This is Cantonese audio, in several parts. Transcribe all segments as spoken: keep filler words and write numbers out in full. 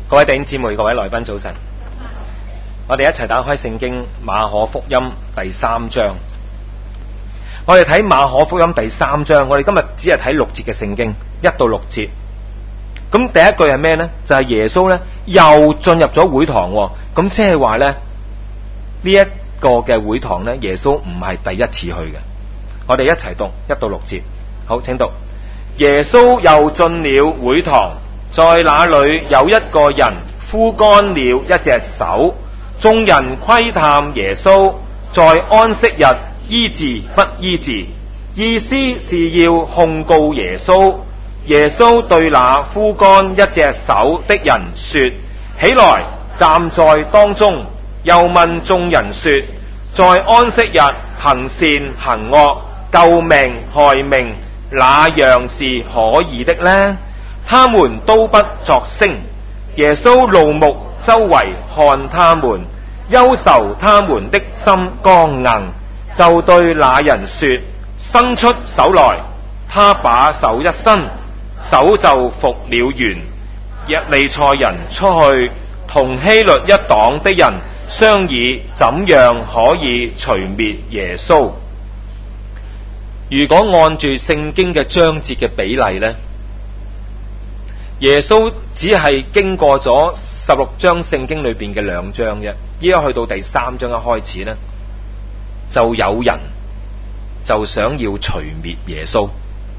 各位弟兄姊妹，各位來賓早晨。我哋一齊打開聖經馬可福音第三章。我哋睇馬可福音第三章，我哋今日只係睇六節嘅聖經，一到六節。咁第一句係咩呢？就係、是、耶穌呢又進入咗會堂。咁即係話呢，呢一個嘅會堂呢，耶穌唔係第一次去嘅。我哋一齊讀一到六節。好，請讀。耶穌又進了會堂，在那裏有一個人枯乾了一隻手，眾人窺探耶穌在安息日醫治不醫治，意思是要控告耶穌。耶穌對那枯乾一隻手的人說：起來，站在當中。又問眾人說：在安息日行善行惡，救命害命，哪樣是可以的呢？他們都不作聲。耶穌怒目周圍看他們，憂愁他們的心剛硬，就對那人說：伸出手來。他把手一伸，手就復了原。日利賽人出去同希律一黨的人商議，怎樣可以除滅耶穌。如果按住聖經嘅章節嘅比例呢，耶穌只係經過咗十六章聖經裏邊嘅兩章啫。依家去到第三章一開始呢，就有人就想要除滅耶穌，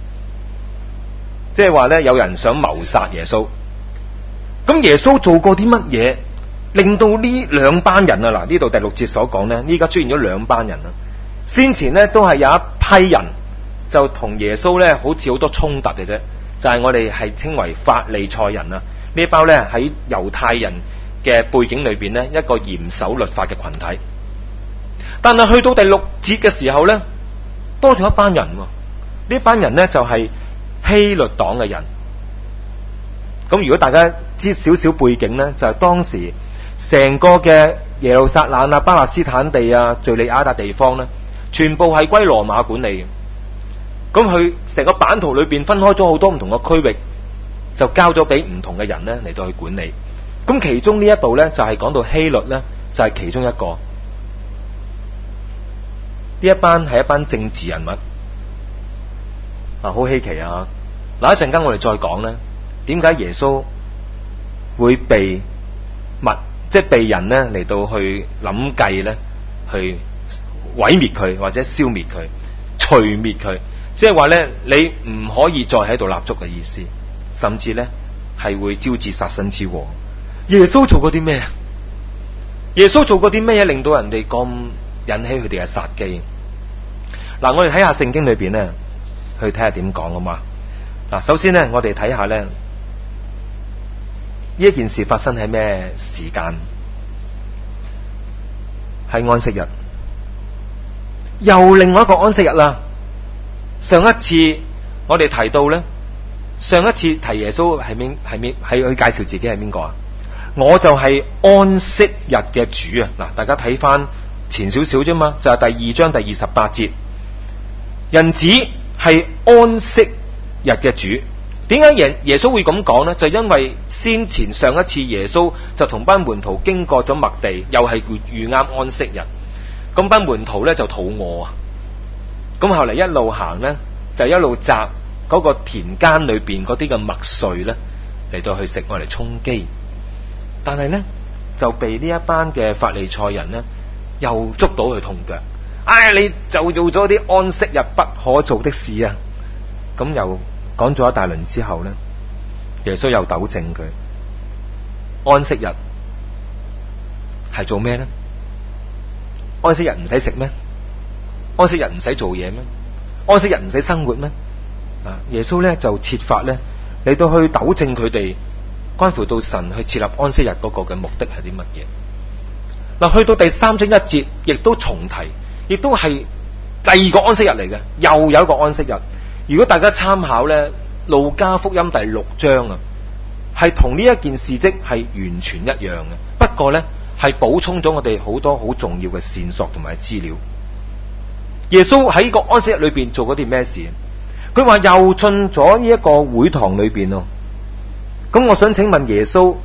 即係話呢，有人想謀殺耶穌。咁耶穌做過啲乜嘢，令到呢兩班人啊，嗱，呢度第六節所講呢，依家出現咗兩班人啊。先前呢都係有一批人就同耶穌呢好似好多衝突嘅啫，就係、是、我哋係稱為法利賽人啊。呢包呢喺猶太人嘅背景裏邊呢，一個嚴守律法嘅群體。但係去到第六節嘅時候呢，多咗一班人。呢班人呢就係、是、希律黨嘅人。咁如果大家知少少背景呢，就係、是、當時成個嘅耶路撒冷啊、巴勒斯坦地啊、敘利亞笪地方呢，全部係歸羅馬管理嘅。咁佢成個版圖裏邊分開咗好多唔同嘅區域，就交咗俾唔同嘅人呢嚟到去管理。咁其中呢一度呢，就係、是、講到希律呢，就係、是、其中一個。呢一班係一班政治人物啊，好稀奇啊！嗱，一陣間我哋再講呢，點解耶穌會被物即係被人呢嚟到去諗計呢，去毀滅佢或者消滅佢、除滅佢，即係話呢，你唔可以再喺度立足嘅意思，甚至呢係會招致殺身之禍。耶穌做過啲咩？耶穌做過啲咩嘢令到人哋咁引起佢哋嘅殺機？嗱，我哋睇下聖經裏邊呢，去睇下點講好嘛？嗱，首先呢，我哋睇下呢，呢一件事發生喺咩時間？係安息日，又另外一個安息日啦。上一次我哋提到呢，上一次提耶穌係邊係邊係佢介紹自己係邊個啊？我就係安息日嘅主啊！嗱，大家睇翻前少少啫嘛，就係、是、第二章第二十八節，人子係安息日嘅主。點解耶耶穌會咁講呢？就因為先前上一次耶穌就同班門徒經過咗麥地，又係遇啱安息日，咁班門徒呢就肚餓啊，咁後嚟一路行呢，就一路摘嗰個田間裏邊嗰啲嘅麥穗呢嚟到去食，我嚟充飢。但係呢，就被呢一班嘅法利賽人呢又捉到佢痛腳，唉、哎，你就做咗啲安息日不可做的事啊！咁又講咗一大輪之後呢，耶穌又糾正佢：安息日係做咩呢？安息日唔使食咩？安息日唔使做嘢咩？安息日唔使生活咩？啊！耶穌呢就設法呢嚟到去糾正佢哋，關乎到神去設立安息日嗰個嘅目的係啲乜嘢？嗱，去到第三章一節，亦都重提，亦都係第二個安息日嚟嘅，又有一個安息日。如果大家參考咧，路加福音第六章啊，係同呢一件事蹟係完全一樣嘅。不過咧，係補充咗我哋好多好重要嘅線索同埋資料。耶穌喺個安息日裏邊做嗰啲咩事？佢話又進咗呢一個會堂裏邊咯。咁我想請問耶穌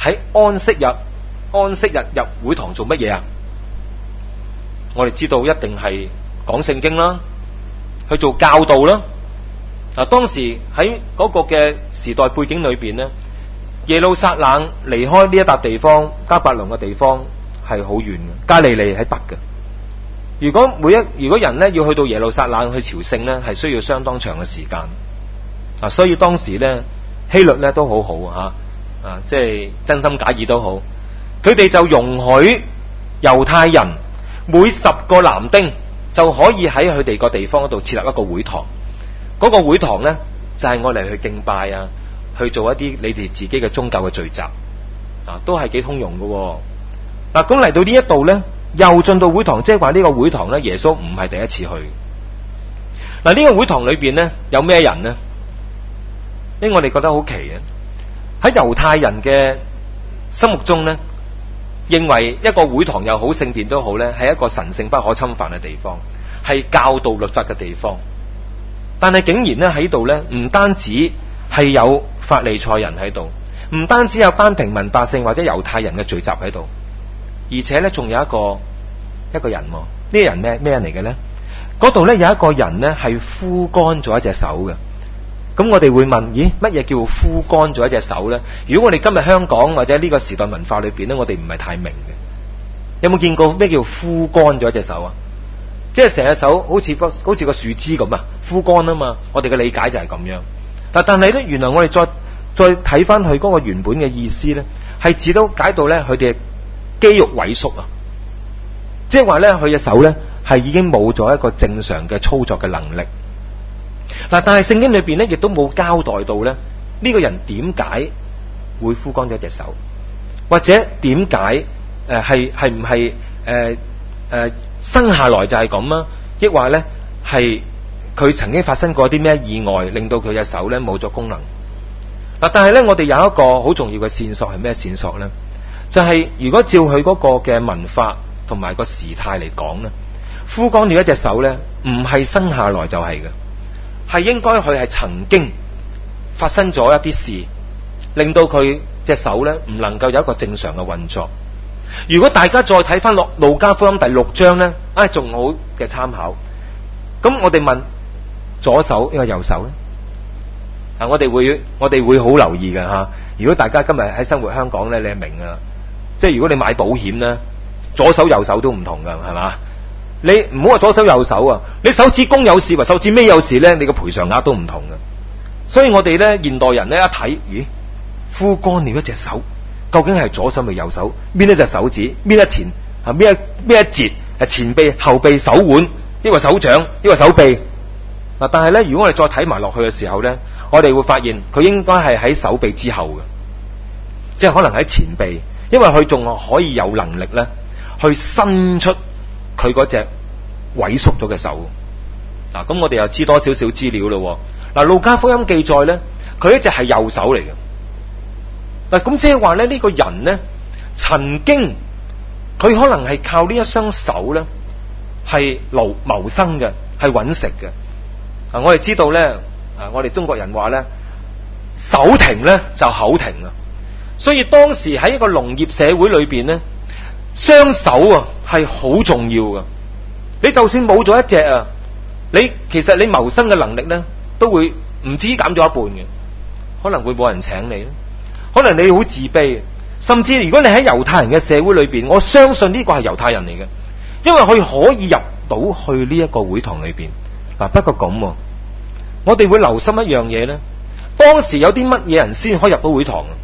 喺安息日安息日入會堂做乜嘢啊？我哋知道一定係講聖經啦，去做教導啦。嗱，當時喺嗰個嘅時代背景裏邊咧，耶路撒冷離開呢一笪地方，迦百農嘅地方係好遠嘅，加利利喺北嘅。如果每一如果人咧要去到耶路撒冷去朝聖咧，係需要相當長嘅時間。啊，所以當時咧希律咧都好好吓，啊，即係真心假意都好，佢哋就容許猶太人每十個男丁就可以喺佢哋個地方嗰度設立一個會堂。嗰個會堂咧就係我哋去敬拜啊，去做一啲你哋自己嘅宗教嘅聚集，啊，都係幾通用嘅。嗱，咁嚟到呢一度咧，又進到會堂，即係話呢個會堂咧，耶穌唔係第一次去。嗱，呢個會堂裏邊咧有咩人呢？因為我哋覺得好奇嘅，喺猶太人嘅心目中咧，認為一個會堂又好，聖殿都好咧，係一個神聖不可侵犯嘅地方，係教導律法嘅地方。但係竟然咧喺度咧，唔單止係有法利賽人喺度，唔單止有班平民百姓或者猶太人嘅聚集喺度，而且咧仲有一個一個人，呢個人咩咩人嚟嘅咧？嗰度咧有一個人咧係枯乾咗一隻手嘅。咁我哋會問：咦，乜嘢叫枯乾咗一隻手咧？如果我哋今日香港或者呢個時代文化裏邊咧，我哋唔係太明嘅。有冇見過咩叫枯乾咗一隻手啊？即係成隻手好似個好似個樹枝咁啊，枯乾啊嘛。我哋嘅理解就係咁樣。但但係咧，原來我哋再再睇翻佢嗰個原本嘅意思咧，係指到解到咧佢哋肌肉萎縮啊。即係話咧，佢隻手咧係已經冇咗一個正常嘅操作嘅能力。嗱，但係聖經裏邊咧亦都冇交代到咧呢個人點解會枯乾咗隻手，或者點解誒係係唔係誒誒生下來就係咁啊？抑或咧係佢曾經發生過啲咩意外，令到佢隻手咧冇咗功能？嗱，但係咧我哋有一個好重要嘅線索係咩線索咧？就係如果照佢嗰個嘅文化同埋個時態嚟講咧，枯乾咗一隻手咧，唔係生下來就係嘅。係應該佢係曾經發生咗一啲事，令到佢隻手咧唔能夠有一個正常嘅運作。如果大家再睇翻落路加福音第六章咧，啊仲好嘅參考。咁我哋問左手因為右手咧，啊我哋會我哋會好留意嘅吓。如果大家今日喺生活香港咧，你係明噶，即係如果你買保險咧，左手右手都唔同噶，係嘛？你唔好話左手右手啊！你手指公有事或手指尾有事咧，你個賠償額都唔同嘅。所以我哋咧現代人咧一睇，咦，枯乾了一隻手，究竟係左手定右手？邊一隻手指？邊一前？啊，邊一邊一節？係前臂、後臂、手腕，呢個手掌，呢個手臂。嗱，但係咧，如果我哋再睇埋落去嘅時候咧，我哋會發現佢應該係喺手臂之後嘅，即係可能喺前臂，因為佢仲可以有能力咧去伸出佢嗰隻萎縮咗嘅手。嗱，咁我哋又知多少少資料咯。嗱，路加福音記載咧，佢一隻係右手嚟嘅。嗱，咁即係話咧，呢個人咧，曾經佢可能係靠呢一雙手咧，係勞謀生嘅，係揾食嘅。啊，我哋知道咧，啊，我哋中國人話咧，手停咧就口停啊。所以當時喺一個農業社會裏邊咧，雙手啊係好重要噶。你就算冇咗一隻啊，你其實你謀生嘅能力咧都會唔止減咗一半嘅，可能會冇人請你，可能你好自卑，甚至如果你喺猶太人嘅社會裏邊，我相信呢個係猶太人嚟嘅，因為佢可以入到去呢一個會堂裏邊。嗱，不過咁，我哋會留心一樣嘢咧，當時有啲乜嘢人先可以入到會堂啊？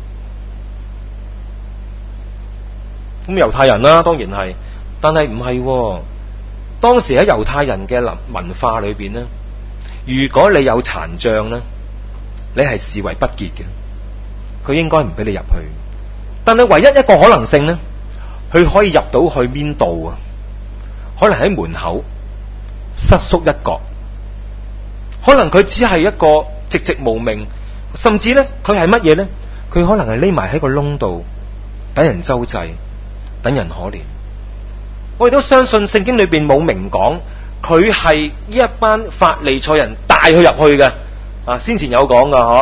咁猶太人啦，當然係，但係唔係。當時喺猶太人嘅文化裏邊咧，如果你有殘障咧，你係視為不潔嘅，佢應該唔俾你入去。但係唯一一個可能性咧，佢可以入到去邊度啊？可能喺門口瑟縮一角，可能佢只係一個寂寂無名，甚至咧佢係乜嘢咧？佢可能係匿埋喺個窿度，等人周濟，等人可憐。我哋都相信聖經裏邊冇明講，佢係呢一班法利賽人帶佢入去嘅。啊，先前有講噶嗬，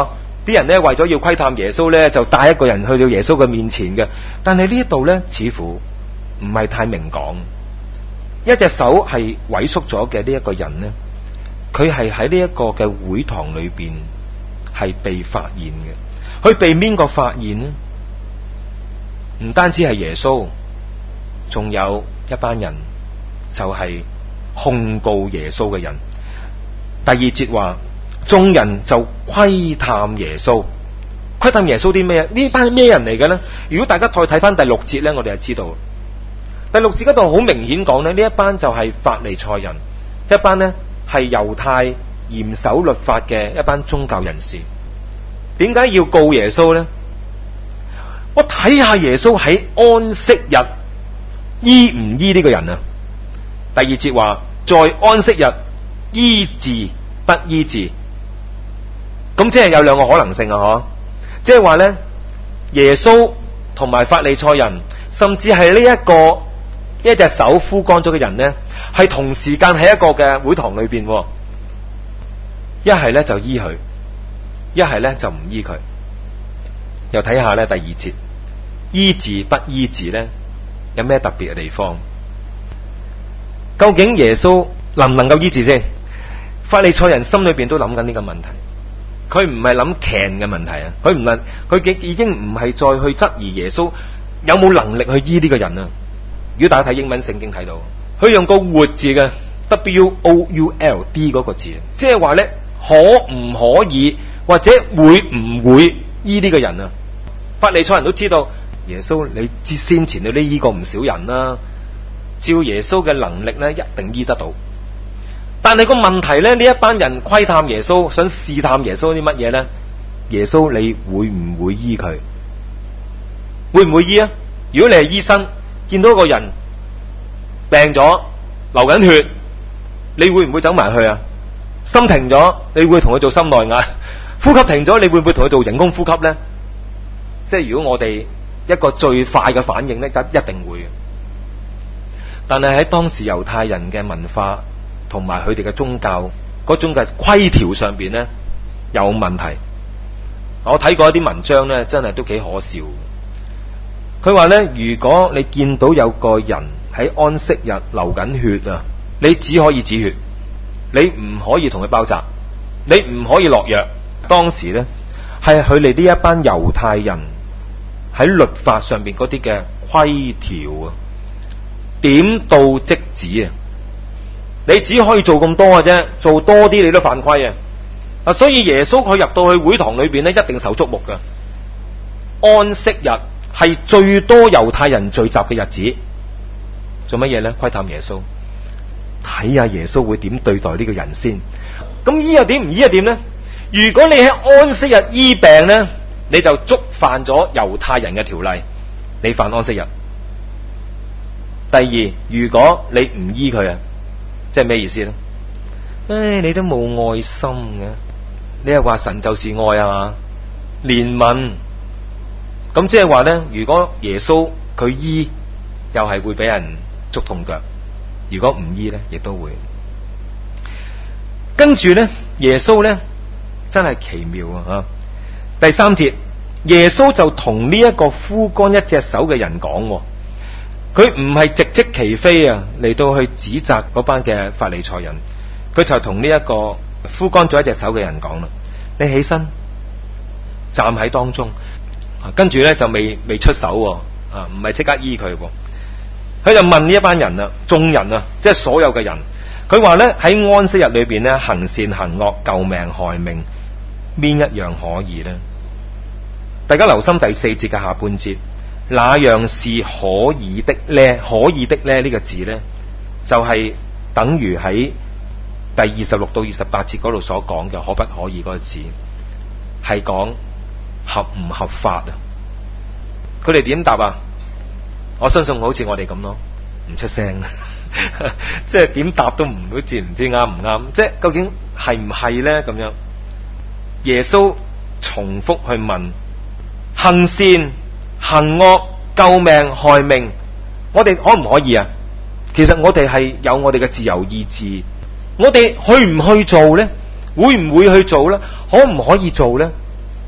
啲人咧為咗要窺探耶穌咧，就帶一個人去到耶穌嘅面前嘅。但係呢一度咧，似乎唔係太明講。一隻手係萎縮咗嘅呢一個人咧，佢係喺呢一個嘅會堂裏邊係被發現嘅。佢被邊個發現呢？唔單止係耶穌，仲有一班人，就係控告耶穌嘅人。第二節話，眾人就窺探耶穌。窺探耶穌啲咩？呢班係咩人嚟嘅呢？如果大家再睇翻第六節咧，我哋就知道。第六節嗰度好明顯講咧，呢一班就係法利賽人，一班呢係猶太嚴守律法嘅一班宗教人士。點解要告耶穌呢？我睇下耶穌喺安息日醫唔醫呢個人啊？第二節話，在安息日醫治不醫治，咁即係有兩個可能性啊！嗬，即係話咧，耶穌同埋法利賽人，甚至係呢一個一隻手枯乾咗嘅人咧，係同時間喺一個嘅會堂裏邊，一係咧就醫佢，一係咧就唔醫佢。又睇下咧第二節，醫治不醫治咧，有咩特別嘅地方？究竟耶穌能唔能夠醫治先？法利賽人心裏邊都諗緊呢個問題，佢唔係諗 can 嘅問題啊，佢唔能，佢已經唔係再去質疑耶穌有冇能力去醫呢個人啊。如果大家睇英文聖經睇到，佢用個活字嘅 W O U L D 嗰個字，即係話咧可唔可以或者會唔會醫呢個人啊？法利賽人都知道耶穌，你知先前你都醫過唔少人啦，照耶穌嘅能力咧，一定醫得到。但係個問題咧，呢一班人窺探耶穌，想試探耶穌啲乜嘢咧？耶穌你會唔會醫佢？會唔會醫啊？如果你係醫生，見到一個人病咗，流緊血，你會唔會走埋去啊？心停咗，你會同佢做心內壓？呼吸停咗，你會唔會同佢做人工呼吸咧？即係如果我哋一個最快嘅反應咧，一一定會。但係喺當時猶太人嘅文化同埋佢哋嘅宗教嗰種嘅規條上邊咧，有問題。我睇過一啲文章咧，真係都幾可笑。佢話咧，如果你見到有個人喺安息日流緊血啊，你只可以止血，你唔可以同佢包紮，你唔可以落藥。當時咧係佢哋呢一班猶太人喺律法上邊嗰啲嘅規條啊，點到即止啊！你只可以做咁多嘅啫，做多啲你都犯規啊！啊，所以耶穌佢入到去會堂裏邊咧，一定受矚目噶。安息日係最多猶太人聚集嘅日子，做乜嘢咧？窺探耶穌，睇下耶穌會點對待呢個人先。咁醫又點，唔醫又點咧？如果你喺安息日醫病咧，你就觸犯咗猶太人嘅條例，你犯安息日。第二，如果你唔醫佢啊，即係咩意思咧？唉，你都冇愛心嘅，你係話神就是愛啊嘛？憐憫，咁即係話咧，如果耶穌佢醫，又係會俾人捉痛腳；如果唔醫咧，亦都會。跟住咧，耶穌咧真係奇妙啊！第三節，耶穌就同呢一個枯乾一隻手嘅人講，佢唔係直斥其非啊，嚟到去指責嗰班嘅法利賽人，佢就同呢一個枯乾咗一隻手嘅人講啦：你起身站喺當中，跟住咧就未未出手啊，唔係即刻醫佢，佢就問呢一班人啊，眾人啊，即係所有嘅人，佢話咧喺安息日裏邊咧行善行惡、救命害命，邊一樣可以咧？大家留心第四節嘅下半節，那樣是可以的咧？可以的咧呢個字咧，就係、是、等於喺第二十六到二十八節嗰度所講嘅可不可以嗰個字，係講合唔合法啊？佢哋點答啊？我相信好似我哋咁咯，唔出聲，即係點答都唔好似唔知啱唔啱，即係究竟係唔係咧咁樣？耶穌重複去問。行善行惡、救命害命，我哋可唔可以啊？其實我哋係有我哋嘅自由意志，我哋去唔去做呢？會唔會去做呢？可唔可以做呢？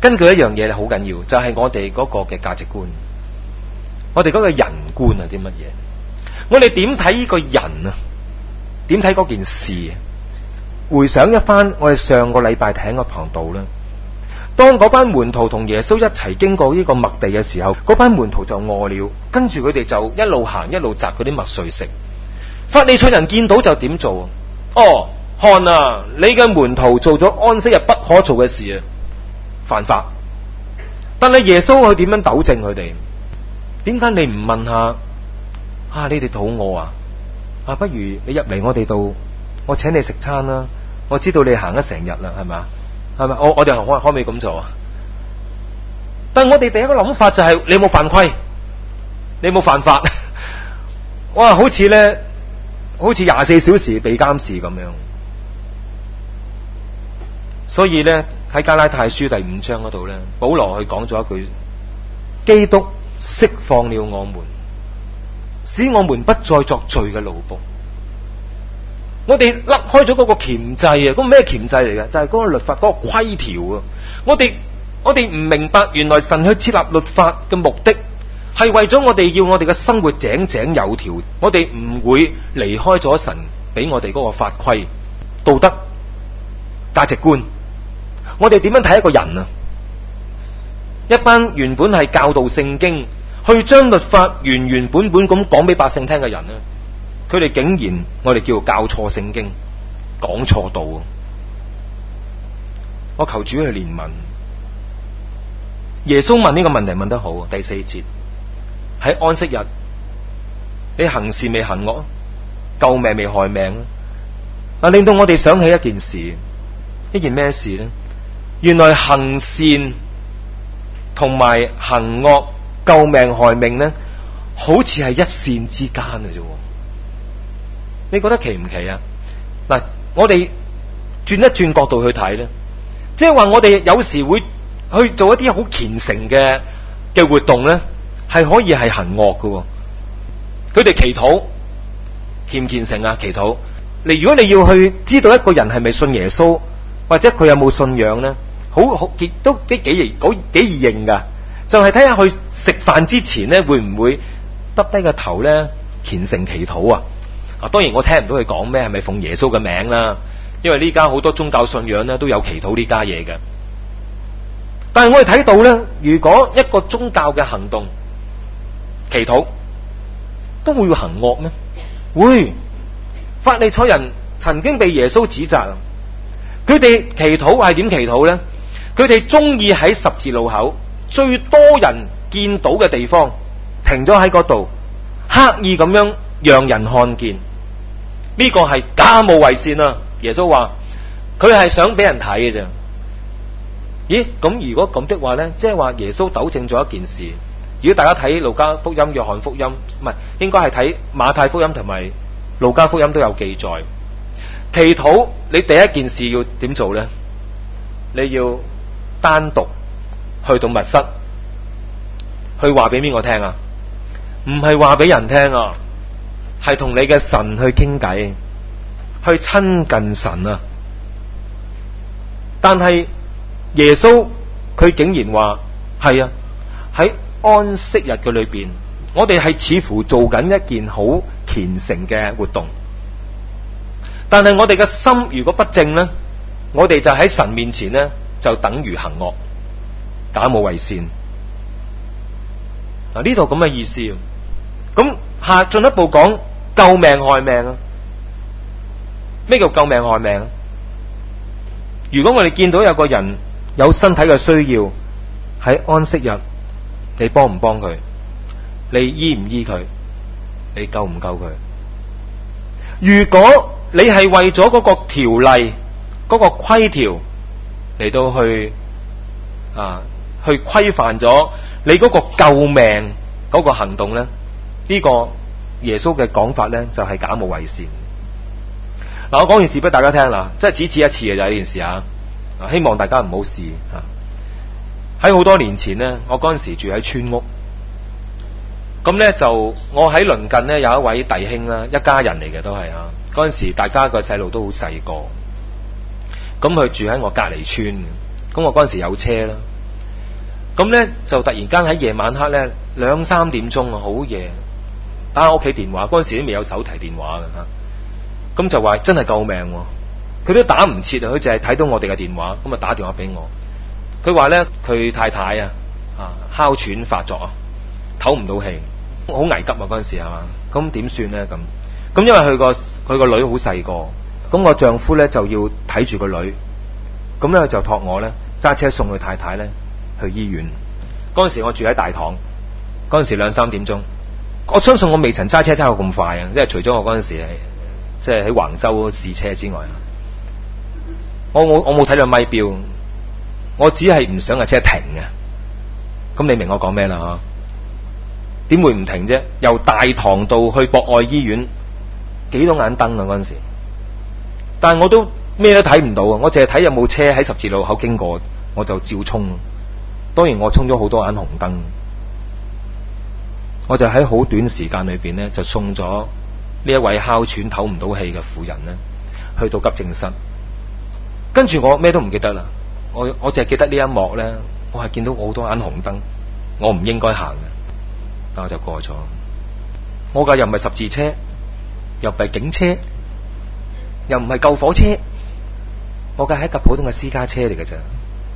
根據一樣嘢好緊要，就係、是、我哋嗰個嘅價值觀，我哋嗰個人觀係啲乜嘢？我哋點睇呢個人啊？點睇嗰件事啊？回想一番，我哋上個禮拜睇個旁道啦。當嗰班門徒同耶穌一齊經過呢個麥地嘅時候，嗰班門徒就餓了，跟住佢哋就一路行一路摘嗰啲麥穗食。法利賽人見到就點做？哦，看啊，你嘅門徒做咗安息日不可做嘅事啊，犯法。但係耶穌佢點樣糾正佢哋？點解你唔問下啊？你哋肚餓啊？啊，不如你入嚟我哋度，我請你食餐啦。我知道你行咗成日啦，係咪？係咪？我我哋可可唔可以咁做啊？但係我哋第一個諗法就係、是、你冇犯規，你冇犯法。哇，好似咧，好似廿四小時被監視咁樣。所以咧喺加拉太書第五章嗰度咧，保羅佢講咗一句：基督釋放了我們，使我們不再作罪嘅奴僕。我哋甩開咗嗰個鉗制啊！嗰個咩鉗制嚟嘅？就係、是、嗰個律法嗰、那個規條啊！我哋我哋唔明白，原來神去設立律法嘅目的係為咗我哋要我哋嘅生活井井有條，我哋唔會離開咗神俾我哋嗰個法規、道德、價值觀。我哋點樣睇一個人啊？一班原本係教導聖經，去將律法原原本本咁講俾百姓聽嘅人啊，佢哋竟然我哋叫教錯聖經，講錯道。我求主去憐憫。耶穌問呢個問題問得好，第四節，喺安息日，你行善未行惡，救命未害命啊！令到我哋想起一件事，一件咩事呢？原來行善同埋行惡、救命害命呢，好似係一線之間嘅啫。你覺得奇唔奇啊？嗱，我哋轉一轉角度去睇咧，即係話我哋有時會去做一啲好虔誠嘅嘅活動咧，係可以係行惡嘅。佢哋祈禱，虔唔虔誠啊？祈禱，你如果你要去知道一個人係咪信耶穌，或者佢有冇信仰咧，好好都幾幾易幾幾易認噶，就係睇下佢食飯之前咧會唔會耷低個頭咧虔誠祈禱啊？啊，當然我聽唔到佢講咩係咪奉耶穌嘅名啦，因為呢家好多宗教信仰咧都有祈禱呢家嘢嘅。但係我哋睇到咧，如果一個宗教嘅行動祈禱都會行惡咩？會。法利賽人曾經被耶穌指責，佢哋祈禱係點祈禱咧？佢哋中意喺十字路口最多人見到嘅地方停咗喺嗰度，刻意咁樣讓人看見。呢個係假冒為善啊！耶穌話佢係想俾人睇嘅啫。咦？咁如果咁的話咧，即係話耶穌糾正咗一件事。如果大家睇路加福音、約翰福音，唔係，應該係睇馬太福音同埋路加福音都有記載。祈禱你第一件事要點做咧？你要單獨去到密室，去話俾邊個聽啊？唔係話俾人聽啊，係同你嘅神去傾偈，去親近神啊。但係耶穌佢竟然話係啊，喺安息日嘅裏邊，我哋係似乎做緊一件好虔誠嘅活動，但係我哋嘅心如果不正呢，我哋就喺神面前呢，就等於行惡，假冒為善。嗱，呢度咁嘅意思。咁下進一步講救命害命啊？咩叫救命害命啊？如果我哋見到有個人有身體嘅需要，喺安息日，你幫唔幫佢？你醫唔醫佢？你救唔救佢？如果你係為咗嗰個條例、嗰個規條嚟到去啊，去規範咗你嗰個救命嗰個行動咧，呢個耶穌嘅講法咧就係假冒為善。嗱，我講件事俾大家聽啦，即係只此一次嘅就係呢件事啊！希望大家唔好試啊！喺好多年前咧，我嗰陣時住喺村屋，咁咧就我喺鄰近咧有一位弟兄啦，一家人嚟嘅都係啊。嗰陣時大家個細路都好細個，咁佢住喺我隔離村，咁我嗰陣時有車啦， 咁咧就突然間喺夜晚黑咧兩三點鐘啊，好夜，打屋企電話，嗰陣時都未有手提電話嘅吓，咁就話真係救命喎，佢都打唔切啊，佢淨係睇到我哋嘅電話，咁啊打電話俾我，佢話咧佢太太啊啊哮喘發作啊，唞唔到氣，好危急啊嗰陣時係嘛，咁點算咧咁？咁因為佢個佢個女好細個，咁我丈夫咧就要睇住個女，咁咧就託我咧揸車送佢太太咧去醫院。嗰陣時我住喺大棠，嗰陣時兩三點鐘，我相信我未曾揸車揸到咁快啊！即係除咗我嗰陣時係即係喺橫州試車之外，我我我冇睇到咪錶，我只係唔想架車停啊！咁你明我講咩啦？嗬？點會唔停啫？由大棠道去博愛醫院，幾多眼燈啊嗰陣時，但係我都咩都睇唔到啊！我淨係睇有冇車喺十字路口經過，我就照衝。當然我衝咗好多眼紅燈，我就喺好短時間裏邊呢，就送咗呢一位哮喘唞唔到氣嘅婦人呢去到急症室。跟住我咩都唔記得啦，我我淨係記得呢一幕呢，我係見到好多眼紅燈，我唔應該行嘅，但我就過咗。我架又唔係十字車，又唔係警車，又唔係救火車，我架係一架普通嘅私家車嚟嘅咋。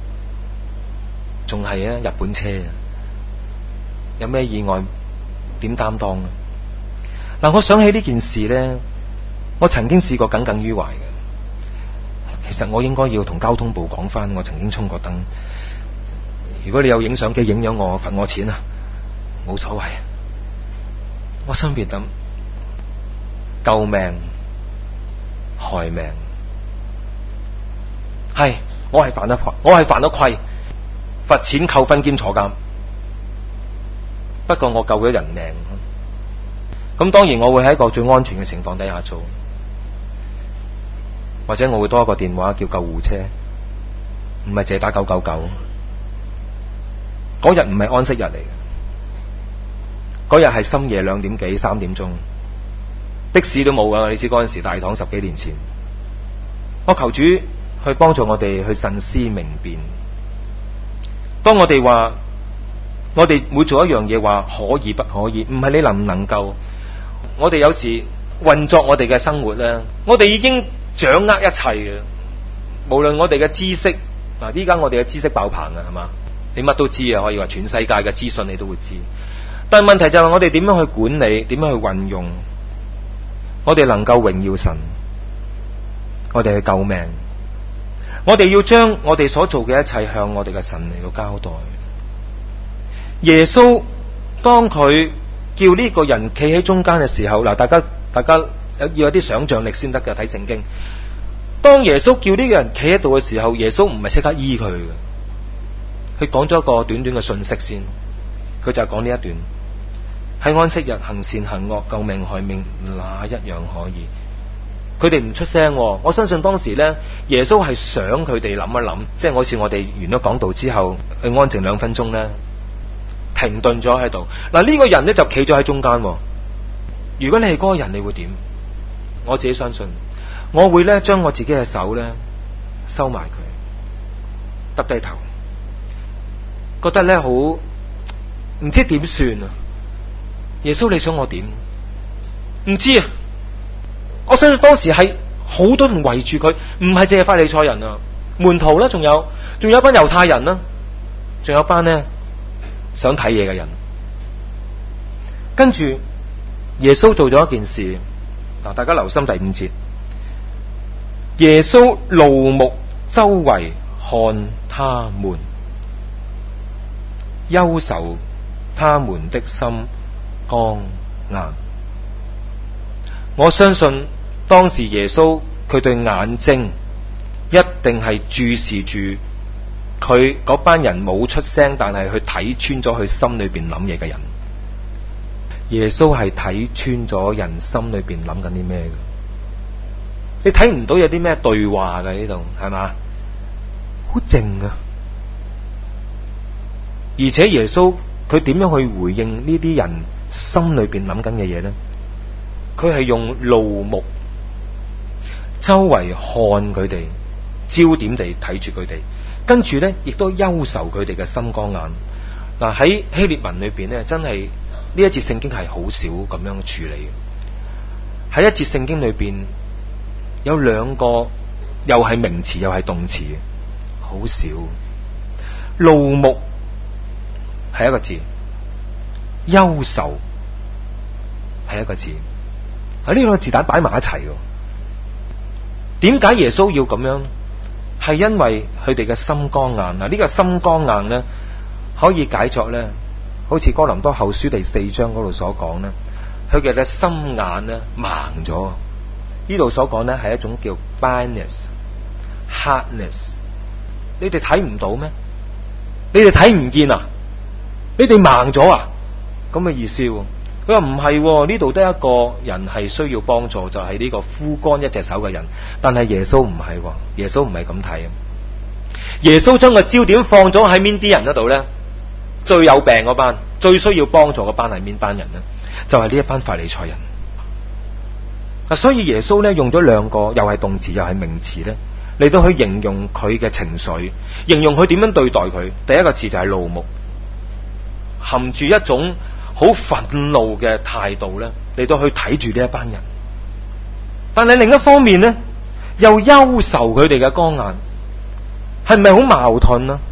仲係啊，日本車啊，有咩意外點擔當啊？嗱，我想起呢件事咧，我曾經試過耿耿於懷嘅。其實我應該要同交通部講翻，我曾經衝過燈。如果你有影相機影咗我，罰我錢啊，冇所謂。我心邊諗，救命害命，係我係犯咗法，我係犯咗規。罰錢扣分兼坐監，不過我救咗人命，咁當然我會喺一個最安全嘅情況底下做，或者我會多一個電話叫救護車，唔係淨係打九九九。嗰日唔係安息日嚟嘅，嗰日係深夜兩點幾三點鐘，的士都冇噶，你知嗰陣時大棠十幾年前，我求主去幫助我哋去慎思明辨。當我哋話，我哋每做一樣嘢話可以不可以，唔係你能唔能夠。我哋有時運作我哋嘅生活咧，我哋已經掌握一切嘅。無論我哋嘅知識，嗱，依家我哋嘅知識爆棚啊，係嘛？你乜都知啊，可以話全世界嘅資訊你都會知。但係問題就係我哋點樣去管理，點樣去運用，我哋能夠榮耀神，我哋去救命。我哋要將我哋所做嘅一切向我哋嘅神嚟到交代。耶穌當佢叫呢個人企喺中間嘅時候，嗱，大家大家要有啲想象力先得㗎。睇聖經，當耶穌叫呢個人企喺度嘅時候，耶穌唔係即刻醫佢嘅，佢講咗一個短短嘅信息先。佢就係講呢一段：喺安息日行善行惡，救命害命，哪一樣可以？佢哋唔出聲，我相信當時咧，耶穌係想佢哋諗一諗，即係好似我哋完咗講道之後，去安靜兩分鐘咧，停頓咗喺度。嗱，呢個人咧就企咗喺中間。如果你係嗰個人，你會點？我自己相信，我會咧將我自己嘅手咧收埋佢，耷低頭，覺得咧好唔知點算啊！耶穌，你想我點？唔知啊！我相信當時係好多人圍住佢，唔係淨係法利賽人啊，門徒啦，仲有仲有一班猶太人啦，仲有一班呢想睇嘢嘅人。跟住耶穌做咗一件事，嗱，大家留心第五節。耶穌怒目周圍看他們，憂愁他們的心剛硬。我相信當時耶穌佢對眼睛一定係注視住佢嗰班人冇出聲，但係去睇穿咗佢心裏邊諗嘢嘅人。耶穌係睇穿咗人心裏邊諗緊啲咩嘅？你睇唔到有啲咩對話嘅呢度，係嘛？好靜啊！而且耶穌佢點樣去回應呢啲人心裏邊諗緊嘅嘢呢？佢係用怒目周圍看佢哋，焦點地睇住佢哋。 跟住咧亦都憂愁佢哋嘅心肝眼。嗱，喺希臘文裏邊咧，真係呢一節聖經係好少咁樣處理。喺一節聖經裏邊有兩個又係名詞又係動詞，好少。怒目係一個字，憂愁係一個字，喺呢兩個字帶擺埋一齊嘅。點解耶穌要咁樣？係因為佢哋嘅心肝硬啊！呢、這個心肝硬咧，可以解作咧，好似哥林多後書第四章嗰度所講咧，佢哋嘅心眼咧盲咗。呢度所講咧係一種叫 blindness、hardness。你哋睇唔到咩？你哋睇唔見啊？你哋盲咗啊？咁嘅意思。佢話唔係，呢度得一個人係需要幫助，就係、是、呢個枯乾一隻手嘅人。但係耶穌唔係，耶穌唔係咁睇。耶穌將個焦點放咗喺邊啲人嗰度咧？最有病嗰班，最需要幫助嗰班係邊班人咧？就係呢一班法利賽人。啊，所以耶穌咧用咗兩個，又係動詞又係名詞咧，嚟到去形容佢嘅情緒，形容佢點樣對待佢。第一個字就係怒目，含住一種好憤怒嘅態度咧，嚟到去睇住呢一班人。但係另一方面咧，又憂愁佢哋嘅光眼，係咪好矛盾啊？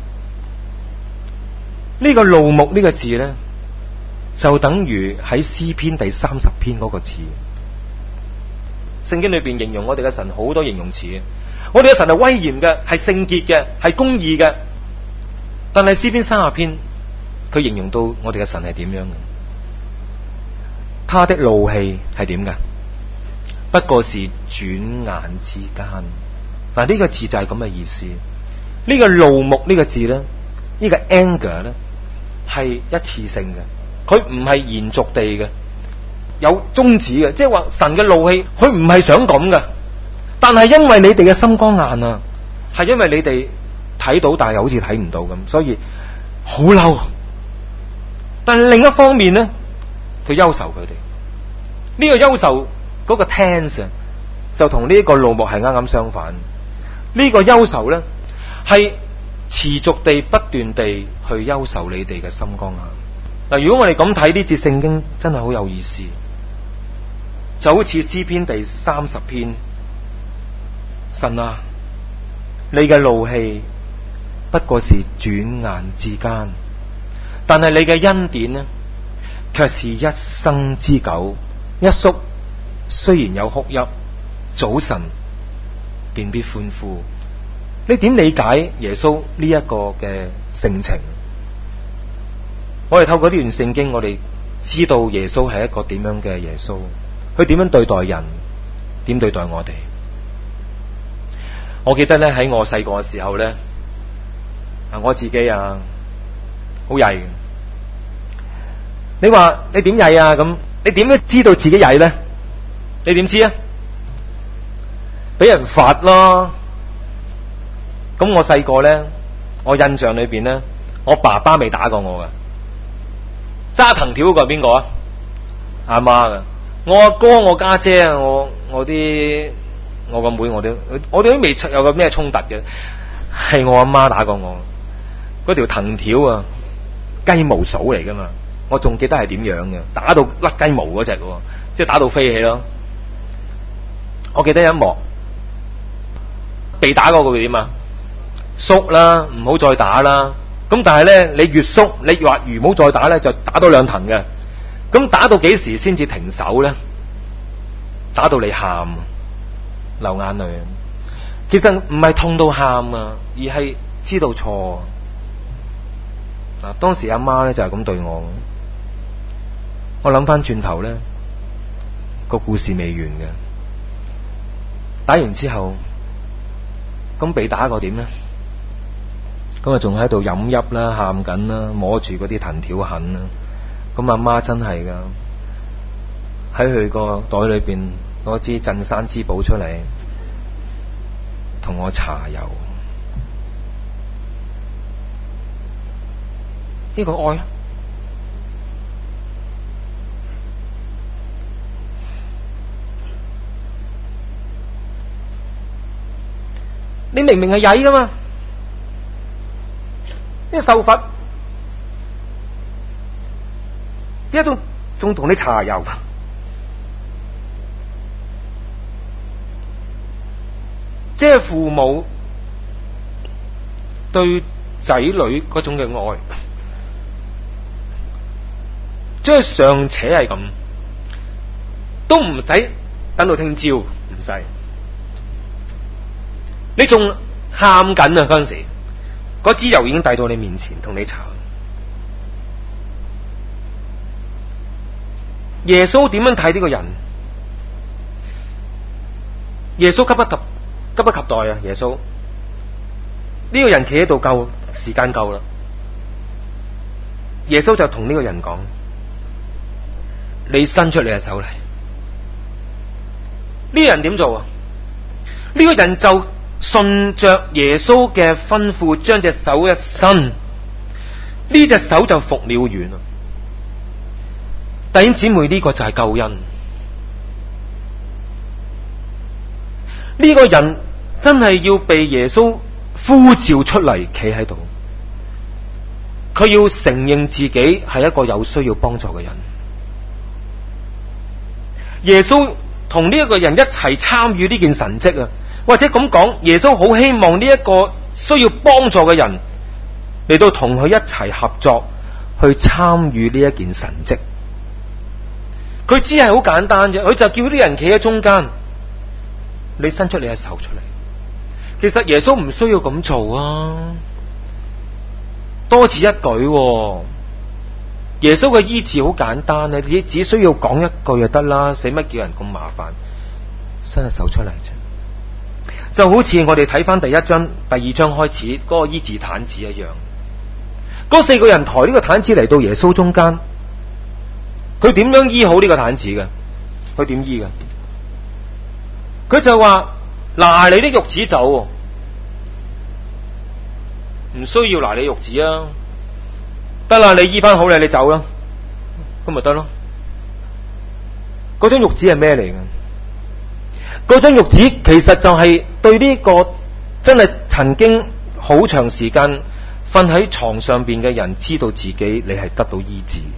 呢個怒目呢個字咧，就等於喺詩篇第三十篇嗰個字。聖經裏邊形容我哋嘅神好多形容詞，我哋嘅神係威嚴嘅，係聖潔嘅，係公義嘅。但係詩篇三十篇，佢形容到我哋嘅神係點樣嘅？他的怒氣係點㗎？不過是轉眼之間。嗱，呢個字就係咁嘅意思。呢個怒目呢個字咧，呢個 anger 咧係一次性嘅，佢唔係延續地嘅，有終止嘅。即係話神嘅怒氣，佢唔係想咁嘅，但係因為你哋嘅心肝硬啊，係因為你哋睇到，但係好似睇唔到咁，所以好嬲。但係另一方面咧，佢憂愁佢哋。呢個憂愁嗰個 tense 就同呢一個怒目係啱啱相反。呢個憂愁咧係持續地不斷地去憂愁你哋嘅心肝硬。嗱，如果我哋咁睇呢節聖經，真係好有意思，就好似詩篇第三十篇，神啊，你嘅怒氣不過是轉眼之間，但係你嘅恩典呢，卻是一生之久。一宿雖然有哭泣，早晨便必歡呼。你點理解耶穌呢一個嘅性情？我哋透過呢段聖經，我哋知道耶穌係一個點樣嘅耶穌，佢點樣對待人，點對待我哋。我記得咧喺我細個嘅時候咧，啊我自己啊好曳嘅。你話你點曳啊？咁你點樣知道自己曳咧？你點知啊？俾人罰咯。咁我細個咧，我印象裏邊咧，我爸爸未打過我噶。揸藤條嗰個係邊個啊？阿媽噶。我阿哥、我家姐啊，我我啲我個妹，我都我哋都未有個咩衝突嘅，係我阿媽打過我。嗰條藤條啊，雞毛掃嚟噶嘛。我仲記得係點樣嘅，打到甩雞毛嗰隻，即係打到飛起咯。我記得有一幕，被打嗰個佢點啊？縮啦，唔好再打啦。咁但係咧，你越縮，你話如唔好再打咧，就打到兩藤嘅。咁打到幾時先至停手咧？打到你喊，流眼淚。其實唔係痛到喊啊，而係知道錯。嗱，當時阿媽咧就係咁對我。我諗翻轉頭咧，個故事未完嘅。打完之後，咁被打個點咧？咁啊，仲喺度飲泣啦，喊緊啦，摸住嗰啲藤條痕啦。咁阿媽真係噶，喺佢個袋裏邊攞支鎮山之寶出嚟，同我搽油。呢個愛，你明明係曳噶嘛？ 啲受罰，一種仲同你搽油，即係父母對仔女嗰種嘅愛，即係尚且係咁，都唔使等到聽朝，唔使，你仲喊緊啊！嗰陣時，嗰支油已經遞到你面前，同你搽。耶穌點樣睇呢個人？耶穌急不及急不及待啊！耶穌呢個人企喺度夠時間夠啦，耶穌就同呢個人講：你伸出你嘅手嚟。呢個人點做啊？呢個人就順着耶穌嘅吩咐，將隻手一伸，呢隻手就復了原啦。弟兄姊妹，呢個就係救恩。呢個人真係要被耶穌呼召出嚟，企喺度，佢要承認自己係一個有需要幫助嘅人。耶穌同呢一個人一齊參與呢件神蹟啊，或者咁講，耶穌好希望呢一個需要幫助嘅人嚟到同佢一齊合作去參與呢一件神蹟。佢只係好簡單啫，佢就叫啲人企喺中間，你伸出你嘅手出嚟。其實耶穌唔需要咁做啊，多此一舉。耶穌嘅醫治好簡單啊，你只需要講一句就得啦，使乜叫人咁麻煩？伸隻手出嚟啫，就好似我哋睇翻第一章、第二章開始嗰個醫治癱子一樣。嗰四個人抬呢個癱子嚟到耶穌中間，佢點樣醫好呢個癱子嘅？佢點醫嘅？佢就話：拿你啲褥子走，唔需要拿你褥子啊！得啦，你醫翻好你，你走啦，咁咪得咯。嗰張褥子係咩嚟嘅？嗰張褥子其實就係對呢個真係曾經好長時間瞓喺床上邊嘅人，知道自己你係得到醫治。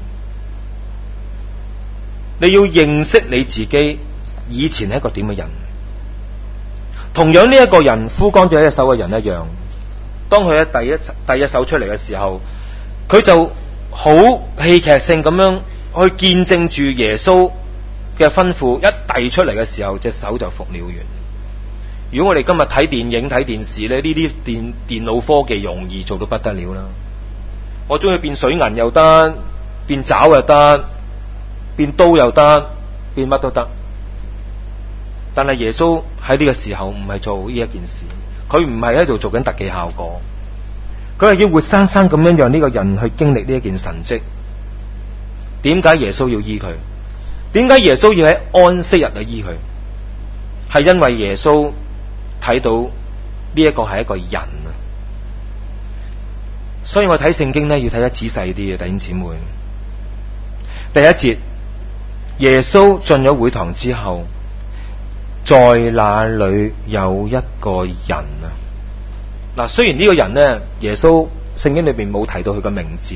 你要認識你自己以前係一個點嘅人。同樣呢一個人枯乾咗一隻手嘅人一樣，當佢喺第一第一手出嚟嘅時候，佢就好戲劇性咁樣去見證住耶穌嘅吩咐，一遞出嚟嘅時候，隻手就復了原。如果我哋今日睇電影睇電視咧，呢啲電電腦科技容易做到不得了啦。我中意變水銀又得，變爪又得，變刀又得，變乜都得。但係耶穌喺呢個時候唔係做呢一件事，佢唔係喺度做緊特技效果，佢係要活生生咁樣讓呢個人去經歷呢一件神蹟。點解耶穌要醫佢？點解耶穌要喺安息日去醫佢？係因為耶穌睇到呢一個係一個人啊，所以我睇聖經呢，要睇得仔細啲嘅，弟兄姊妹。第一節，耶穌進咗會堂之後，在那裏有一個人啊。嗱，雖然呢個人呢，耶穌聖經裏邊冇提到佢嘅名字，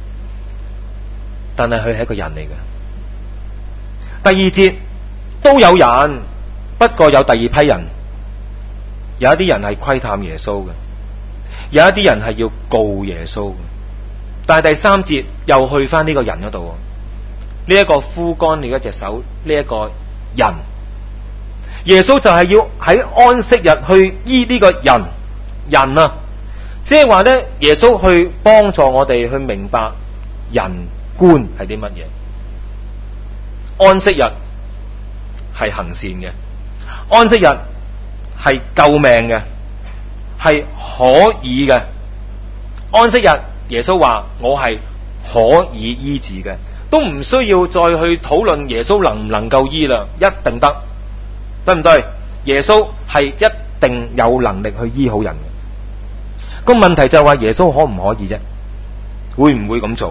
但係佢係一個人嚟嘅。第二節都有人，不過有第二批人，有一啲人係窺探耶穌嘅，有一啲人係要告耶穌嘅。但係第三節又去翻呢個人嗰度，呢一個枯乾嘅一隻手，呢一個人，耶穌就係要喺安息日去醫呢個人人啊，即係話咧，耶穌去幫助我哋去明白人觀係啲乜嘢。安息日係行善嘅，安息日係救命嘅，係可以嘅。安息日耶穌話我係可以醫治嘅，都唔需要再去討論耶穌能唔能夠醫啦，一定得，對唔對？耶穌係一定有能力去醫好人嘅。個問題就係話耶穌可唔可以啫？會唔會咁做？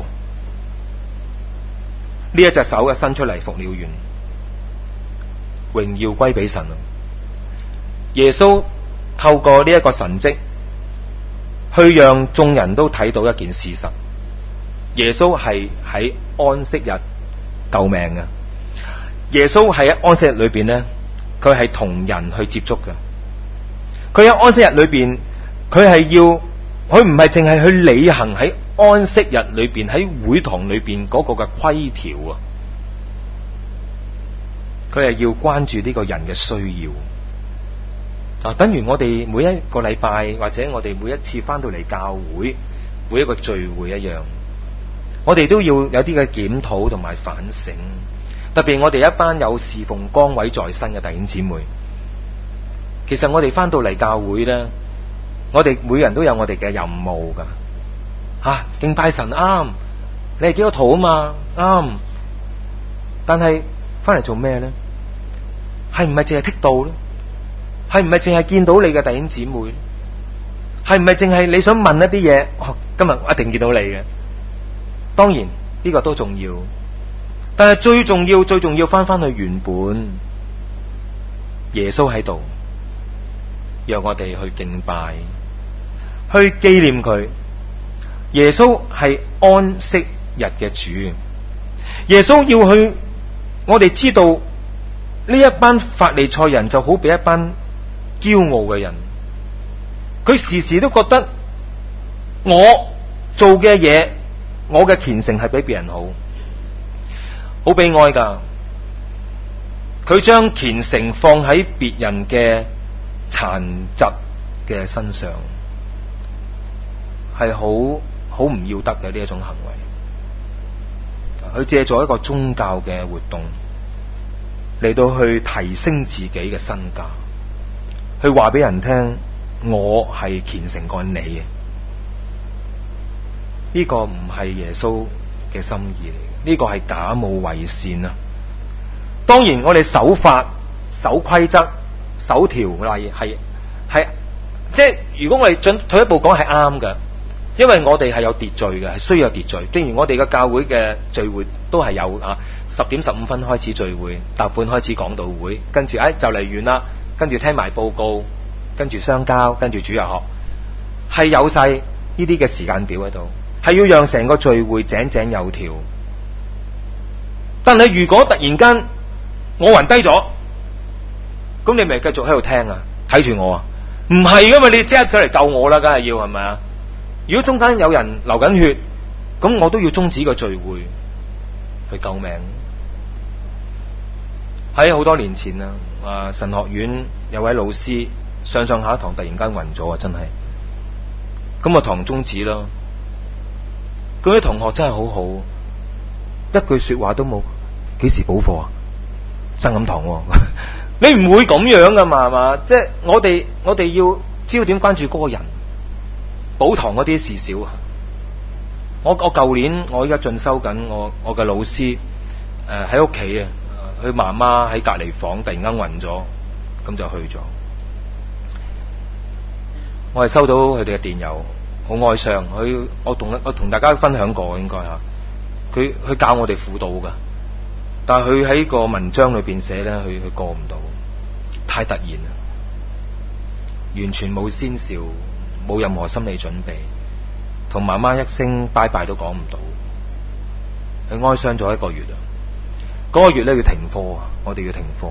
呢一隻手嘅伸出嚟復了原，榮耀歸俾神啊！耶穌透過呢一個神蹟去讓眾人都睇到一件事實，耶穌係喺安息日救命嘅。耶穌喺安息日裏邊呢，佢係同人去接觸嘅。佢喺安息日裏邊，佢係要，佢唔係淨係去履行喺安息日裏邊喺會堂裏邊嗰個嘅規條啊，佢係要關注呢個人嘅需要。啊，等於我哋每一個禮拜或者我哋每一次翻到嚟教會每一個聚會一樣，我哋都要有啲嘅檢討同埋反省。特別我哋一班有侍奉崗位在身嘅弟兄姊妹，其實我哋翻到嚟教會咧，我哋每人都有我哋嘅任務噶。吓、啊，敬拜神啱，你係基督徒啊嘛，啱。但係翻嚟做咩咧？係唔係淨係剔到咧？係唔係淨係見到你嘅弟兄姊妹？係唔係淨係你想問一啲嘢？哦，今日我一定見到你嘅。當然呢個都重要，但係最重要、最重要翻翻去原本，耶穌喺度，讓我哋去敬拜，去紀念佢。耶穌係安息日嘅主，耶穌要去，我哋知道呢一班法利賽人就好比一班驕傲嘅人，佢時時都覺得我做嘅嘢，我嘅虔誠係比別人好，好悲哀噶。佢將虔誠放喺別人嘅殘疾嘅身上，係好好唔要得嘅呢一種行為。佢借助一個宗教嘅活動嚟到去提升自己嘅身價，去話俾人聽我係虔誠過你嘅。呢個唔係耶穌嘅心意嚟，呢個係假冒為善啊！當然我哋守法、守規則、守條例係係即係，如果我哋進退一步講係啱嘅，因為我哋係有秩序嘅，係需要有秩序。正如我哋嘅教會嘅聚會都係有啊，十點十五分開始聚會，搭半開始講道會，跟住誒就嚟完啦，跟住聽埋報告，跟住相交，跟住主日學，係有晒呢啲嘅時間表喺度，係要讓成個聚會井井有條。但係如果突然間我暈低咗，咁你咪繼續喺度聽啊，睇住我啊？唔係噶嘛，你即刻走嚟救我啦，梗係要，係咪啊？如果中間有人流緊血，咁我都要終止個聚會去救命。喺好多年前啊，啊神學院有位老師上上下一堂突然間暈咗啊，真係，咁個堂終止咯。嗰啲同學真係好好，一句說話都冇。幾時補課啊？真咁堂喎，你唔會咁樣噶嘛？係嘛？即係我哋我哋要焦點關注嗰個人，補堂嗰啲事少啊。我我舊年我依家進修緊，我我嘅老師誒喺屋企啊，佢媽媽喺隔離房突然間暈咗，咁就去咗。我係收到佢哋嘅電郵，好哀傷。佢我同我同大家分享過應該吓，佢佢教我哋輔導噶。但係佢喺個文章裏邊寫咧，佢佢過唔到，太突然啦，完全冇先兆，冇任何心理準備，同媽媽一聲拜拜都講唔到，佢哀傷咗一個月啊！嗰個月咧要停課啊，我哋要停課。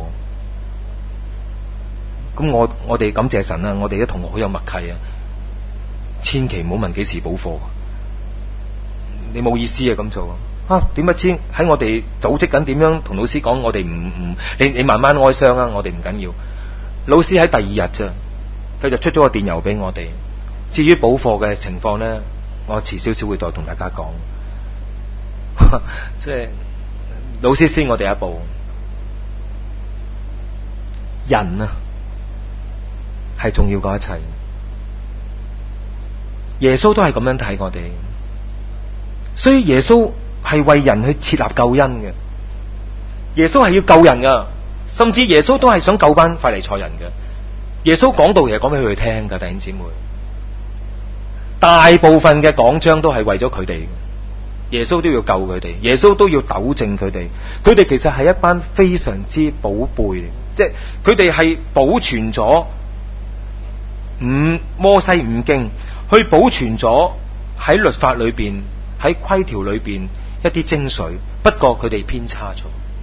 咁我我哋感謝神啊，我哋啲同學好有默契啊，千祈唔好問幾時補課，你冇意思啊咁做。啊，點不知喺我哋組織緊點樣同老師講，我哋唔唔，你你慢慢哀傷啊，我哋唔緊要。老師喺第二日啫，佢就出咗個電郵俾我哋。至於補課嘅情況咧，我遲少少會再同大家講。即係老師先我哋一步，人啊係重要過一切。耶穌都係咁樣睇我哋，所以耶穌係為人去設立救恩嘅。耶穌係要救人噶，甚至耶穌都係想救班法利賽人嘅。耶穌講道嘢講俾佢哋聽噶，弟兄姊妹，大部分嘅講章都係為咗佢哋。耶穌都要救佢哋，耶穌都要糾正佢哋。佢哋其實係一班非常之寶貝，即係佢哋係保存咗五摩西五經， 去保存咗喺律法裏邊、喺規條裏邊一啲精髓，不過佢哋偏差咗。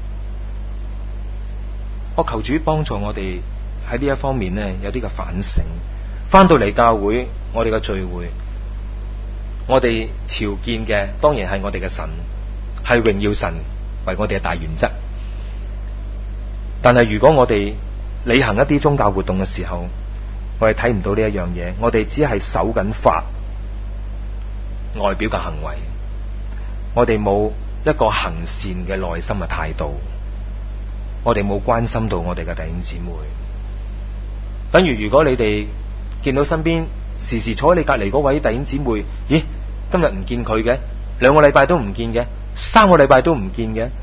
我求主幫助我哋喺呢一方面呢，有啲嘅反省。翻到嚟教會，我哋嘅聚會，我哋朝見嘅當然係我哋嘅神，係榮耀神為我哋嘅大原則。但係如果我哋履行一啲宗教活動嘅時候，我哋睇唔到呢一樣嘢，我哋只係守緊法外表嘅行為，我哋冇一個行善嘅內心嘅態度，我哋冇關心到我哋嘅弟兄姊妹。等於如果你哋見到身邊時時坐喺你隔籬嗰位弟兄姊妹，咦，今日唔見佢嘅，兩個禮拜都唔見嘅，三個禮拜都唔見嘅，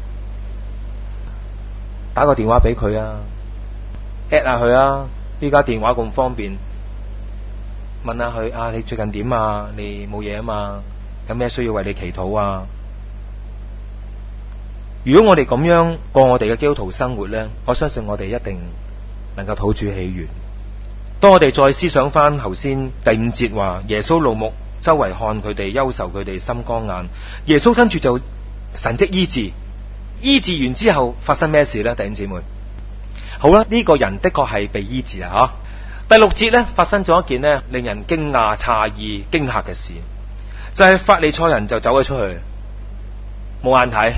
打個電話俾佢啊 ，at 下佢啊，依家電話咁方便，問下佢啊，你最近點啊？你冇嘢啊嘛？有咩需要為你祈禱啊？如果我哋咁樣過我哋嘅基督徒生活呢，我相信我哋一定能夠討主喜悅。當我哋再思想翻頭先第五節話，耶穌怒目周圍看佢哋，憂愁佢哋心剛硬。耶穌跟住就神蹟醫治，醫治完之後發生咩事呢？弟兄姊妹，好啦，呢、這個人的確係被醫治啊！吓，第六節呢，發生咗一件呢令人驚訝、詫異、驚嚇嘅事，就係、是、法利賽人就走咗出去，冇眼睇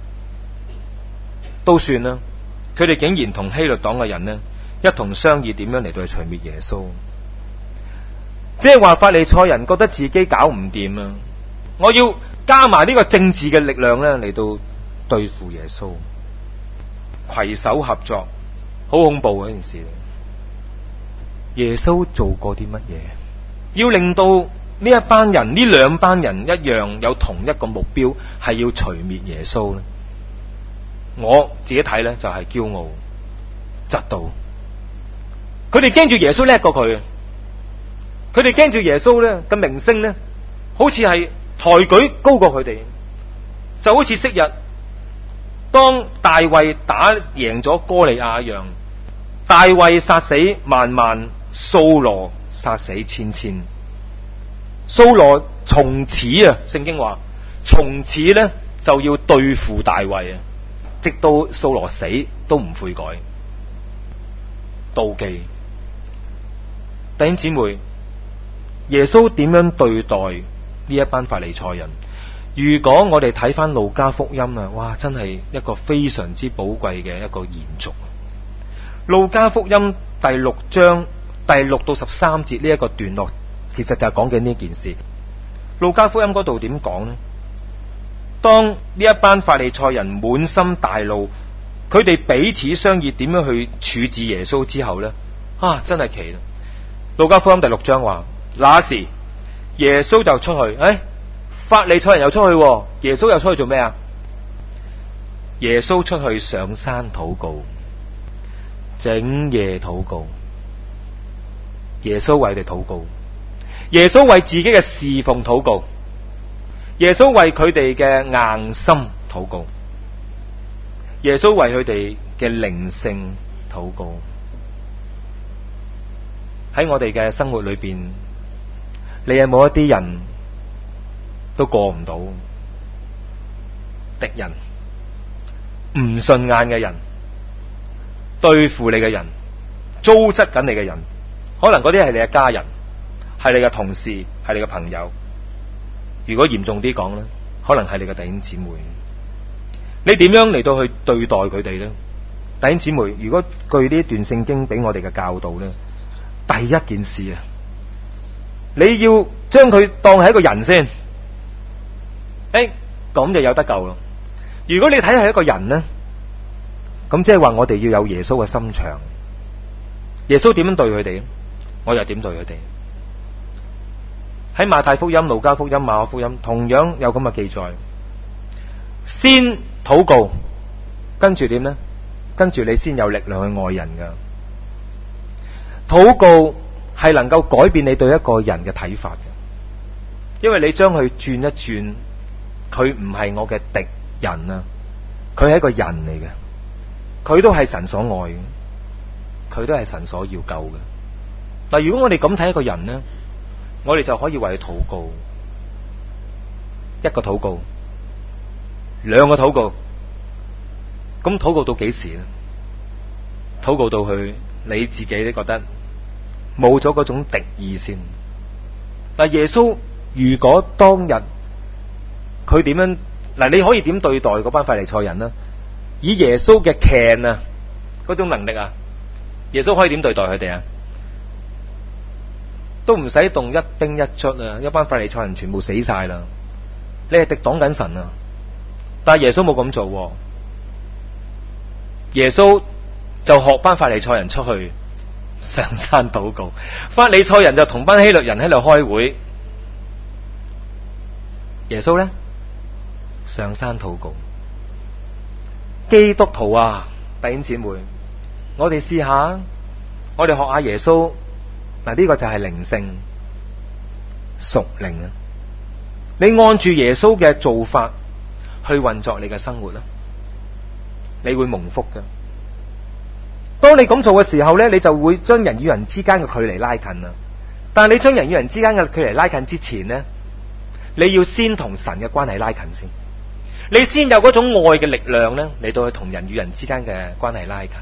都算啦。佢哋竟然同希律黨嘅人呢，一同商議點樣嚟到去除滅耶穌，即係話法利賽人覺得自己搞唔掂啊！我要加埋呢個政治嘅力量咧嚟到對付耶穌，攜手合作，好恐怖嘅一件事。耶穌做過啲乜嘢？要令到呢一班人、呢兩班人一樣有同一個目標，係要除滅耶穌咧？我自己睇咧就係驕傲、嫉妒。佢哋驚住耶穌叻過佢，佢哋驚住耶穌咧嘅名聲咧，好似係抬舉高過佢哋，就好似昔日當大衛打贏咗哥利亞一樣，大衛殺死萬萬，掃羅殺死千千。掃羅從此啊，聖經話從此咧就要對付大衛啊，直到掃羅死都唔悔改，妒忌。弟兄姊妹，耶穌點樣對待呢一班法利賽人？如果我哋睇翻路加福音啊，哇，真係一個非常之寶貴嘅一個延續。路加福音第六章第六到十三節呢一個段落，其實就係講緊呢件事。路加福音嗰度點講呢？當呢一班法利賽人滿心大怒，佢哋彼此商議點樣去處置耶穌之後呢，啊，真係奇啦！路加福音第六章話，那時耶穌就出去，誒，法利賽人又出去，耶穌又出去做咩啊？耶穌出去上山禱告，整夜禱告。耶穌為佢哋禱告，耶穌為自己嘅侍奉禱告，耶穌為佢哋嘅硬心禱告，耶穌為佢哋嘅靈性禱告。喺我哋嘅生活裏邊，你有冇一啲人都過唔到？敵人、唔順眼嘅人、對付你嘅人、糟質緊你嘅人，可能嗰啲係你嘅家人，係你嘅同事，係你嘅朋友。如果嚴重啲講咧，可能係你嘅弟兄姊妹。你點樣嚟到去對待佢哋咧？弟兄姊妹，如果據呢段聖經俾我哋嘅教導咧，第一件事啊，你要將佢當係一個人先，誒，咁就有得救咯。如果你睇係一個人咧，咁即係話我哋要有耶穌嘅心腸。耶穌點樣對佢哋，我又點對佢哋。喺馬太福音、路加福音、馬可福音同樣有咁嘅記載。先禱告，跟住點咧？跟住你先有力量去愛人噶。禱告係能夠改變你對一個人嘅睇法嘅，因為你將佢轉一轉，佢唔係我嘅敵人啊，佢係一個人嚟嘅，佢都係神所愛嘅，佢都係神所要救嘅。但如果我哋咁睇一個人呢， 我哋就可以為佢禱告，一個禱告，兩個禱告，咁禱告到幾時呢？禱告到佢你自己都覺得冇咗嗰種敵意先。但耶穌如果當日佢點樣嗱？你可以點對待嗰班法利賽人呢？以耶穌嘅 can 啊，嗰種能力啊，耶穌可以點對待佢哋啊？都唔使動一兵一卒啊！一班法利賽人全部死晒啦！你係敵擋緊神啊！但係耶穌冇咁做，耶穌就學班法利賽人出去上山禱告，法利賽人就同班希律人喺度開會，耶穌咧上山禱告。基督徒啊，弟兄姊妹，我哋試下，我哋學下耶穌。嗱，呢個就係靈性屬靈啊！你按住耶穌嘅做法去運作你嘅生活啦，你會蒙福㗎。當你咁做嘅時候咧，你就會將人與人之間嘅距離拉近啦。但係你將人與人之間嘅距離拉近之前咧，你要先同神嘅關係拉近先，你先有嗰種愛嘅力量咧，嚟到去同人與人之間嘅關係拉近。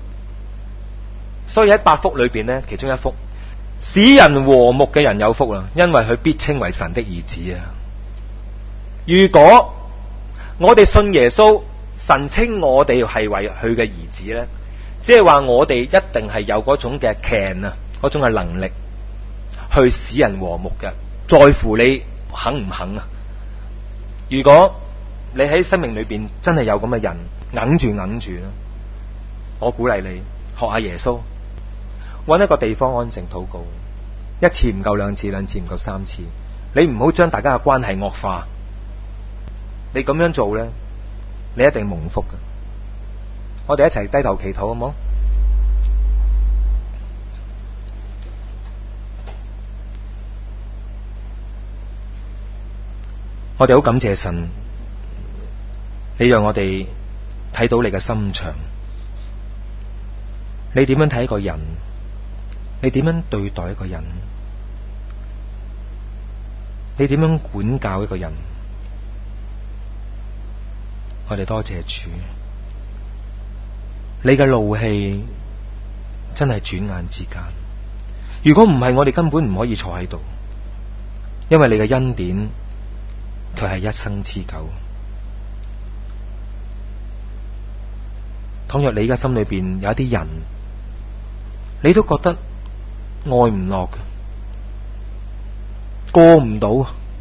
所以喺八福裏邊咧，其中一福，使人和睦嘅人有福啦，因為佢必稱為神的兒子啊！如果我哋信耶穌，神稱我哋係為佢嘅兒子咧，即係話我哋一定係有嗰種嘅 can 啊，嗰種嘅能力去使人和睦嘅，在乎你肯唔肯啊！如果你喺生命裏邊真係有咁嘅人，硬住硬住啦，我鼓勵你學下耶穌。搵一個地方安靜禱告，一次唔夠兩次，兩次唔夠三次，你唔好將大家嘅關係惡化。你咁樣做咧，你一定蒙福㗎。我哋一齊低頭祈禱好唔好？我哋好感謝神，你讓我哋睇到你嘅心腸，你點樣睇一個人？你點樣對待一個人？你點樣管教一個人？我哋多謝主，你嘅怒氣真係轉眼之間。如果唔係，我哋根本唔可以坐喺度，因為你嘅恩典佢係一生之久。倘若你嘅心裏邊有一啲人，你都覺得愛唔落嘅，過唔到，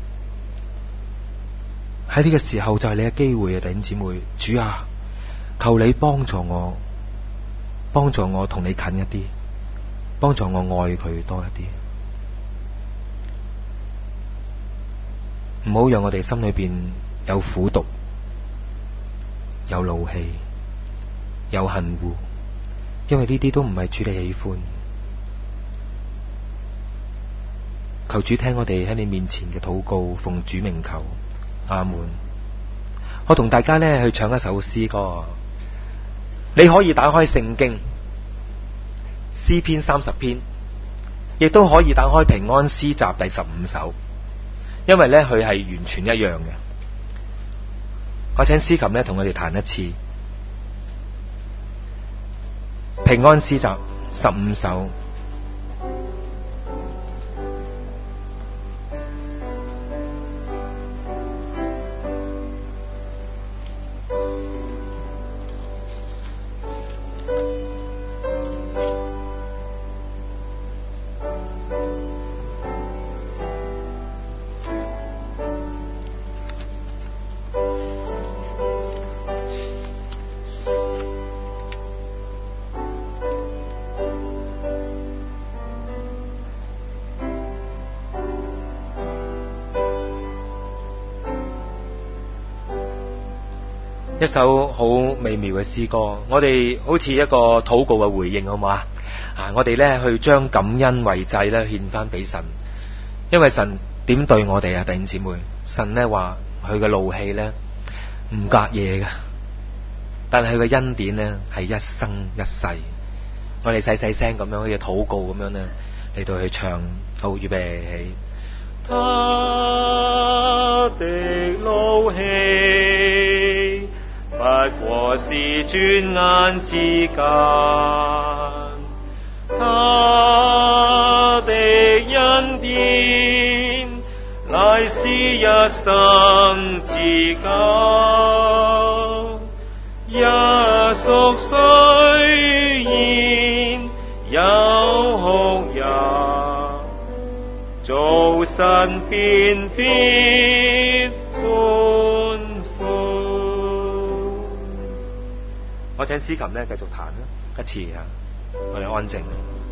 喺呢個時候就係你嘅機會啊！弟兄姊妹，主啊，求你幫助我，幫助我同你近一啲，幫助我愛佢多一啲，唔好讓我哋心裏邊有苦毒、有怒氣、有恨惡，因為呢啲都唔係主你喜歡。求主聽我哋喺你面前嘅禱告，奉主名求，阿門。我同大家咧去唱一首詩歌，你可以打開聖經詩篇三十篇，亦都可以打開平安詩集第十五首，因為咧佢係完全一樣嘅。我請司琴咧同我哋彈一次平安詩集十五首。一首好美妙嘅詩歌，我哋好似一個禱告嘅回應，好唔好啊？啊，我哋咧去將感恩為祭咧獻翻俾神，因為神點對我哋啊，弟兄姊妹，神咧話佢嘅怒氣咧唔隔夜噶，但係佢嘅恩典咧係一生一世。我哋細細聲咁樣好似禱告咁樣咧嚟到去唱，好，預備起。 他的怒氣不過是轉眼之間，他的恩典乃是一生之久。一宿雖然有哭泣，早晨便必歡呼。 我請司琴咧繼續彈啦，一次啊，我哋安靜。